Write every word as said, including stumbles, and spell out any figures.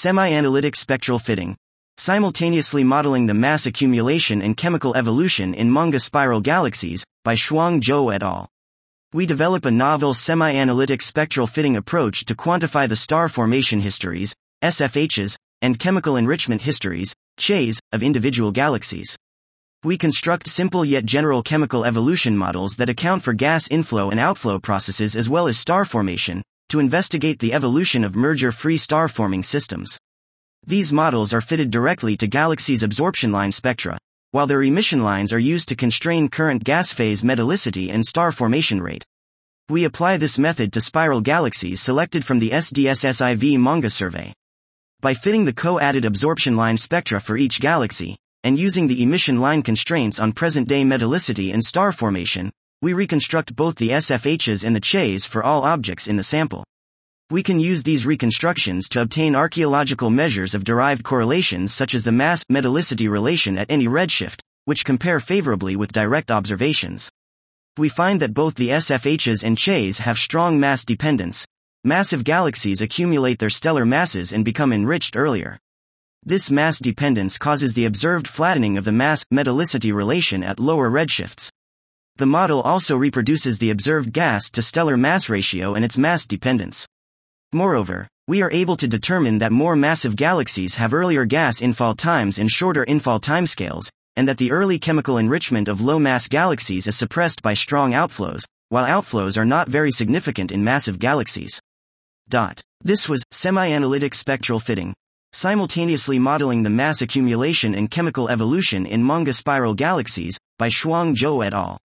Semi-analytic spectral fitting. Simultaneously modeling the mass accumulation and chemical evolution in manga spiral galaxies, by Shuang Zhou et al. We develop a novel semi-analytic spectral fitting approach to quantify the star formation histories, S F Hs, and chemical enrichment histories, C H As, of individual galaxies. We construct simple yet general chemical evolution models that account for gas inflow and outflow processes as well as star formation, to investigate the evolution of merger-free star-forming systems. These models are fitted directly to galaxies' absorption line spectra, while their emission lines are used to constrain current gas phase metallicity and star formation rate. We apply this method to spiral galaxies selected from the S D S S I V MANGA survey. By fitting the co-added absorption line spectra for each galaxy, and using the emission line constraints on present-day metallicity and star formation, we reconstruct both the S F Hs and the C H As for all objects in the sample. We can use these reconstructions to obtain archaeological measures of derived correlations such as the mass-metallicity relation at any redshift, which compare favorably with direct observations. We find that both the S F Hs and C H As have strong mass dependence. Massive galaxies accumulate their stellar masses and become enriched earlier. This mass dependence causes the observed flattening of the mass-metallicity relation at lower redshifts. The model also reproduces the observed gas to stellar mass ratio and its mass dependence. Moreover, we are able to determine that more massive galaxies have earlier gas infall times and shorter infall timescales, and that the early chemical enrichment of low-mass galaxies is suppressed by strong outflows, while outflows are not very significant in massive galaxies. Dot. This was Semi-Analytic Spectral Fitting. Simultaneously modeling the mass accumulation and chemical evolution in manga spiral galaxies, by Shuang Zhou et al.